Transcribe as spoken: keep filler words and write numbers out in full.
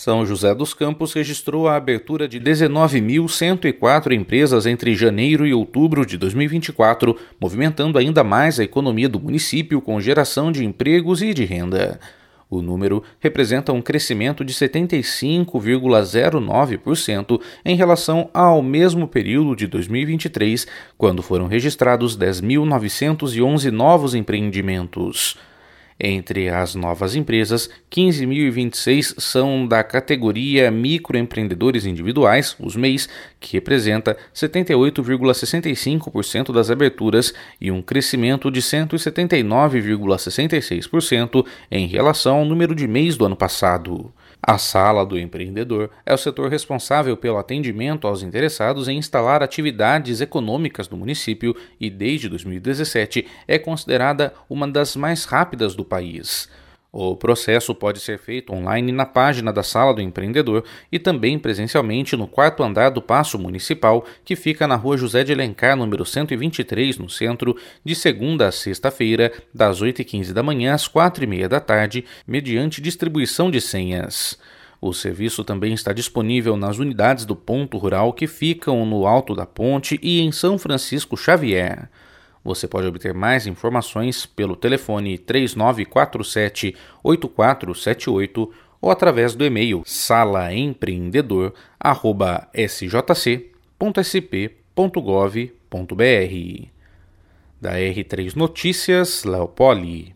São José dos Campos registrou a abertura de dezenove mil cento e quatro empresas entre janeiro e outubro de dois mil e vinte e quatro, movimentando ainda mais a economia do município com geração de empregos e de renda. O número representa um crescimento de setenta e cinco vírgula zero nove por cento em relação ao mesmo período de dois mil e vinte e três, quando foram registrados dez mil novecentos e onze novos empreendimentos. Entre as novas empresas, quinze mil e vinte e seis são da categoria microempreendedores individuais, os M E Is, que representa setenta e oito vírgula sessenta e cinco por cento das aberturas e um crescimento de cento e setenta e nove vírgula sessenta e seis por cento em relação ao número de M E Is do ano passado. A Sala do Empreendedor é o setor responsável pelo atendimento aos interessados em instalar atividades econômicas no município e, desde dois mil e dezessete, é considerada uma das mais rápidas do país. O processo pode ser feito online na página da Sala do Empreendedor e também presencialmente no quarto andar do Paço Municipal, que fica na Rua José de Alencar, número cento e vinte e três, no centro, de segunda a sexta-feira, das oito e quinze da manhã às quatro e meia da tarde, mediante distribuição de senhas. O serviço também está disponível nas unidades do Ponto Rural que ficam no Alto da Ponte e em São Francisco Xavier. Você pode obter mais informações pelo telefone três nove quatro sete, oito quatro sete oito ou através do e-mail salaempreendedor arroba s j c ponto s p ponto gov ponto b r. Da R três Notícias, Léo Poli.